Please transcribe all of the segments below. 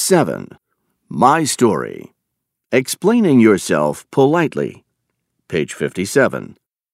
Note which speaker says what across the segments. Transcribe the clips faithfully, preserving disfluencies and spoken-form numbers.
Speaker 1: seven. My story. Explaining yourself politely. Page fifty-seven.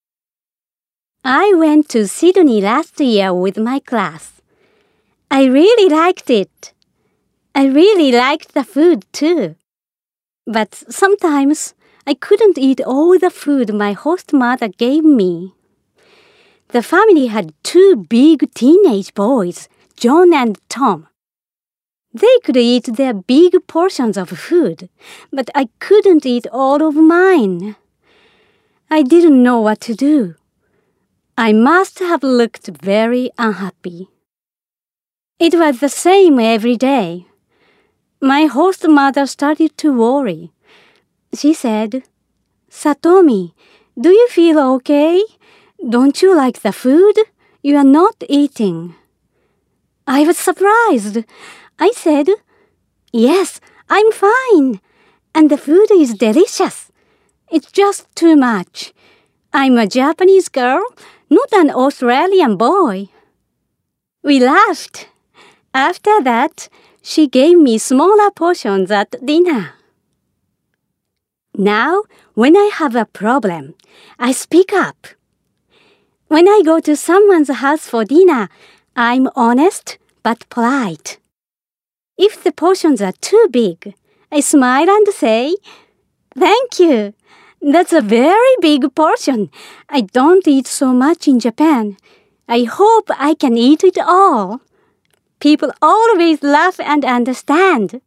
Speaker 2: I went to Sydney last year with my class. I really liked it. I really liked the food too. But sometimes I couldn't eat all the food my host mother gave me. The family had two big teenage boys, John and Tom. They could eat their big portions of food, but I couldn't eat all of mine. I didn't know what to do. I must have looked very unhappy. It was the same every day. My host mother started to worry. She said, "Satomi, do you feel okay? Don't you like the food? You are not eating." I was surprised. I said, "Yes, I'm fine. And the food is delicious. It's just too much. I'm a Japanese girl, not an Australian boy." We laughed. After that, she gave me smaller portions at dinner. Now, when I have a problem, I speak up. When I go to someone's house for dinner, I'm honest but polite. If the portions are too big, I smile and say, "Thank you. That's a very big portion. I don't eat so much in Japan. I hope I can eat it all." People always laugh and understand.